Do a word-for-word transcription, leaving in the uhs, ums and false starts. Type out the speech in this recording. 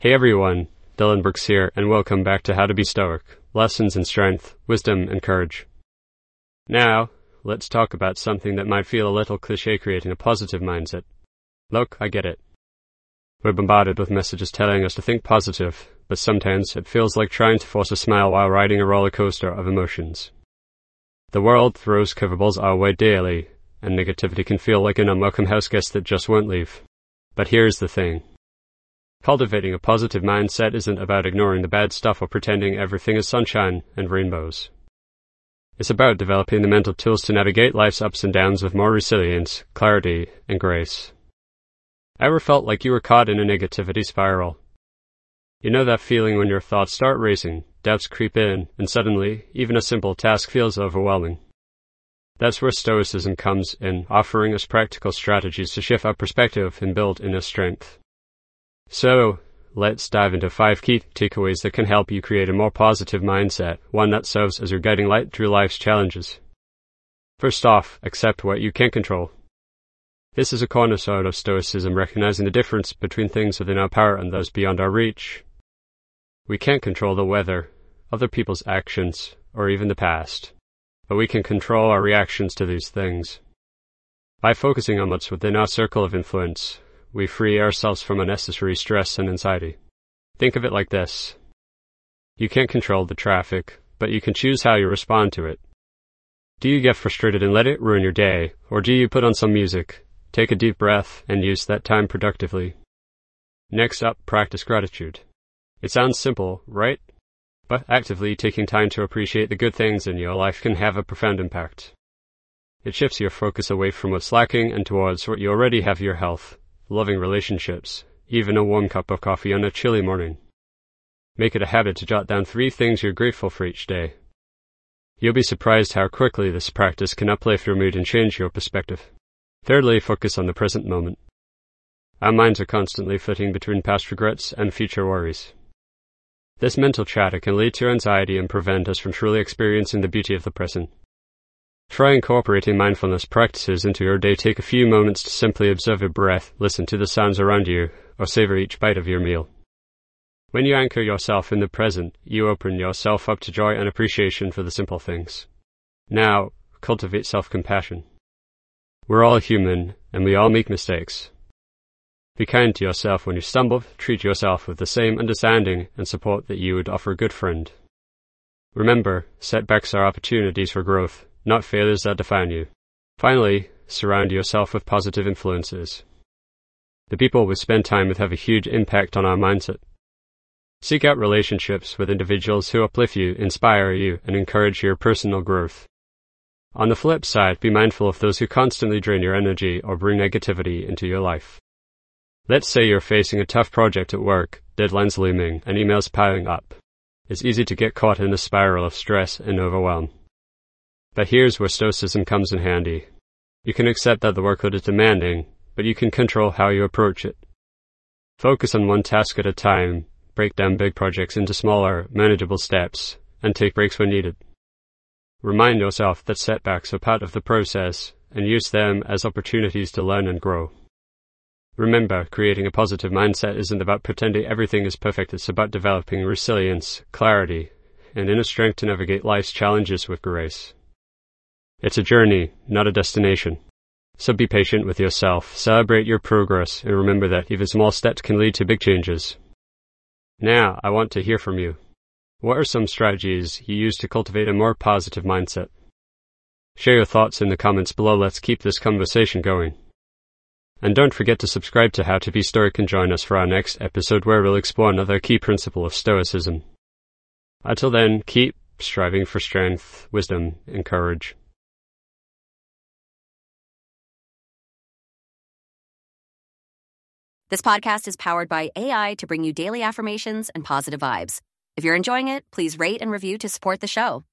Hey everyone, Dylan Brooks here, and welcome back to How to Be Stoic, Lessons in Strength, Wisdom, and Courage. Now, let's talk about something that might feel a little cliche, creating a positive mindset. Look, I get it. We're bombarded with messages telling us to think positive, but sometimes it feels like trying to force a smile while riding a roller coaster of emotions. The world throws curveballs our way daily, and negativity can feel like an unwelcome house guest that just won't leave. But here's the thing. Cultivating a positive mindset isn't about ignoring the bad stuff or pretending everything is sunshine and rainbows. It's about developing the mental tools to navigate life's ups and downs with more resilience, clarity, and grace. Ever felt like you were caught in a negativity spiral? You know that feeling when your thoughts start racing, doubts creep in, and suddenly, even a simple task feels overwhelming. That's where Stoicism comes in, offering us practical strategies to shift our perspective and build inner strength. So, let's dive into five key takeaways that can help you create a more positive mindset, one that serves as your guiding light through life's challenges. First off, accept what you can't control. This is a cornerstone of Stoicism, recognizing the difference between things within our power and those beyond our reach. We can't control the weather, other people's actions, or even the past, but we can control our reactions to these things. By focusing on what's within our circle of influence, we free ourselves from unnecessary stress and anxiety. Think of it like this. You can't control the traffic, but you can choose how you respond to it. Do you get frustrated and let it ruin your day, or do you put on some music, take a deep breath, and use that time productively? Next up, practice gratitude. It sounds simple, right? But actively taking time to appreciate the good things in your life can have a profound impact. It shifts your focus away from what's lacking and towards what you already have: your health, loving relationships, even a warm cup of coffee on a chilly morning. Make it a habit to jot down three things you're grateful for each day. You'll be surprised how quickly this practice can uplift your mood and change your perspective. Thirdly, focus on the present moment. Our minds are constantly flitting between past regrets and future worries. This mental chatter can lead to anxiety and prevent us from truly experiencing the beauty of the present. Try incorporating mindfulness practices into your day. Take a few moments to simply observe your breath, listen to the sounds around you, or savor each bite of your meal. When you anchor yourself in the present, you open yourself up to joy and appreciation for the simple things. Now, cultivate self-compassion. We're all human, and we all make mistakes. Be kind to yourself when you stumble. Treat yourself with the same understanding and support that you would offer a good friend. Remember, setbacks are opportunities for growth, not failures that define you. Finally, surround yourself with positive influences. The people we spend time with have a huge impact on our mindset. Seek out relationships with individuals who uplift you, inspire you, and encourage your personal growth. On the flip side, be mindful of those who constantly drain your energy or bring negativity into your life. Let's say you're facing a tough project at work, deadlines looming, and emails piling up. It's easy to get caught in a spiral of stress and overwhelm. But here's where Stoicism comes in handy. You can accept that the workload is demanding, but you can control how you approach it. Focus on one task at a time, break down big projects into smaller, manageable steps, and take breaks when needed. Remind yourself that setbacks are part of the process, and use them as opportunities to learn and grow. Remember, creating a positive mindset isn't about pretending everything is perfect. It's about developing resilience, clarity, and inner strength to navigate life's challenges with grace. It's a journey, not a destination. So be patient with yourself, celebrate your progress, and remember that even small steps can lead to big changes. Now, I want to hear from you. What are some strategies you use to cultivate a more positive mindset? Share your thoughts in the comments below. Let's keep this conversation going. And don't forget to subscribe to How to Be Stoic and join us for our next episode, where we'll explore another key principle of Stoicism. Until then, keep striving for strength, wisdom, and courage. This podcast is powered by A I to bring you daily affirmations and positive vibes. If you're enjoying it, please rate and review to support the show.